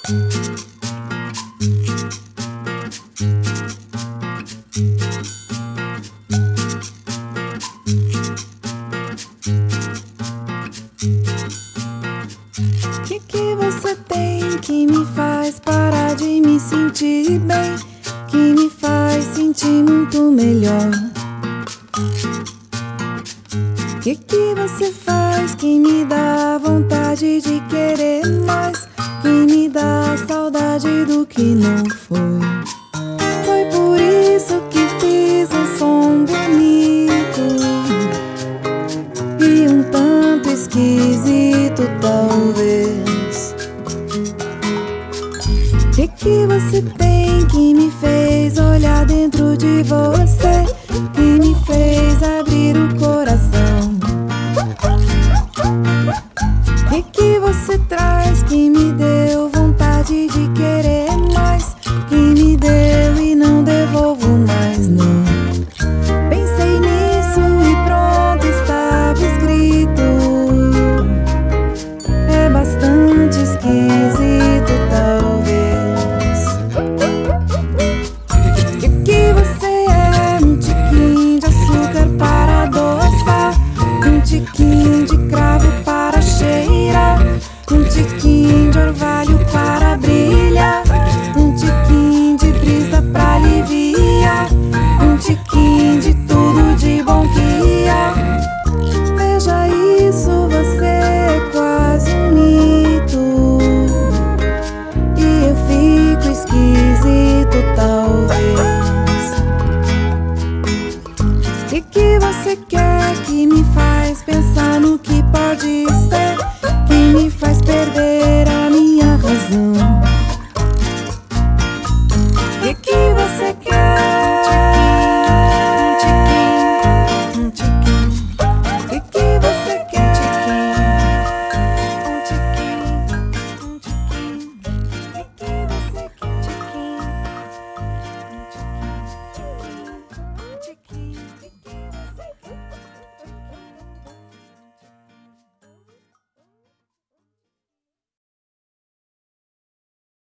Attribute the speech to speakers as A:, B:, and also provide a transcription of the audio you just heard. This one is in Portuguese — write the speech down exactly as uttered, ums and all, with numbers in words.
A: Que que você tem que me faz parar de me sentir bem, que me faz sentir muito melhor? Que que você faz que me dá vontade de querer mais, que me dá saudade do que não foi? Foi por isso que fiz um som bonito e um tanto esquisito, talvez. Que que você tem que me fez olhar dentro de você, que me fez abrir o coração?